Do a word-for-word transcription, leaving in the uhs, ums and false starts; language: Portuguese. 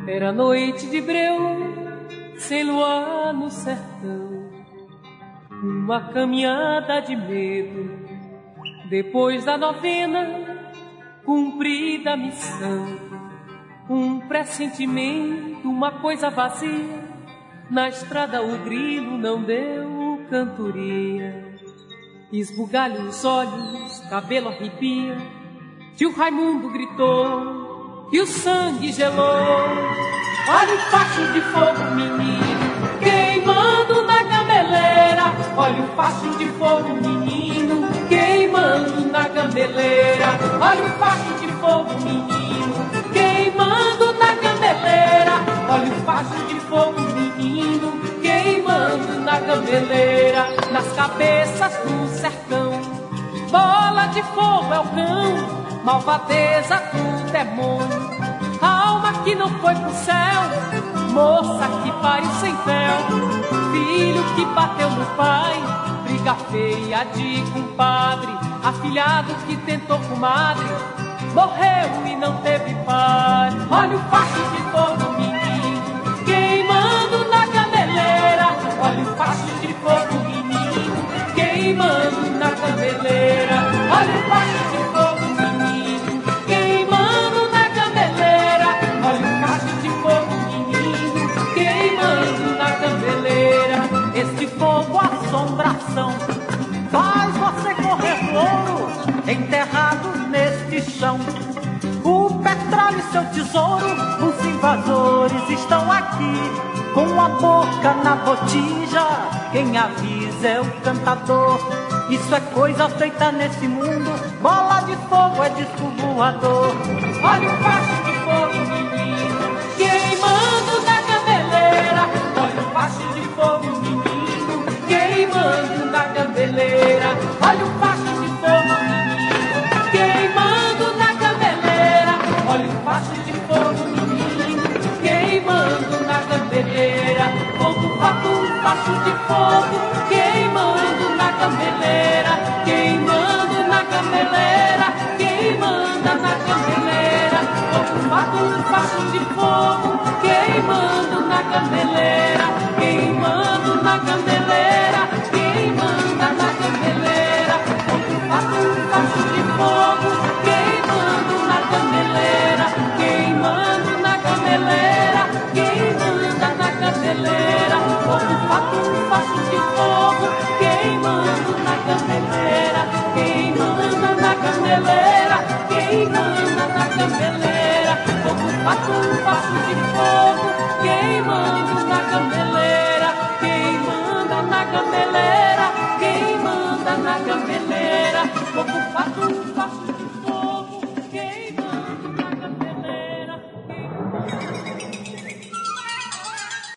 Era noite de breu, sem luar no sertão, uma caminhada de medo, depois da novena, cumprida a missão. Um pressentimento, uma coisa vazia, na estrada o grilo não deu cantoria. Esbugalha os olhos, cabelo arrepia, tio Raimundo gritou e o sangue gelou. Olha o facho de fogo, menino, queimando na gameleira. Olha o facho de fogo, menino, queimando na gameleira. Olha o facho de fogo, menino, queimando na gameleira. Olha o facho de fogo, menino, queimando na gameleira. Nas cabeças do sertão, bola de fogo é o cão, malvadeza do demônio. Alma que não foi pro céu, moça que pariu sem fel, filho que bateu no pai, briga feia de compadre, afilhado que tentou comadre, morreu e não teve pai. Olha o facho de fogo, menino, queimando na gameleira. Olha o facho de fogo, menino, queimando na gameleira. Olha o facho de fogo, menino, queimando na gameleira. Olha o facho de fogo, menino, queimando na gameleira. Este fogo, assombração, faz você correr no ouro, enterrado neste chão. O petróleo e seu tesouro, os invasores estão aqui, com a boca na botija. Quem avisa é o cantador. Isso é coisa feita nesse mundo, bola de fogo é disco voador. Olha o facho de fogo, menino, queimando na gameleira. Olha o facho de fogo, menino, queimando na gameleira. Olha o facho de fogo, menino, queimando na gameleira. Olha o facho de fogo, menino, queimando na gameleira. Fogo, fato, facho de fogo, queimando na gameleira. Queimando na gameleira, queimando na gameleira. Fogo, fato, facho de fogo, queimando na gameleira.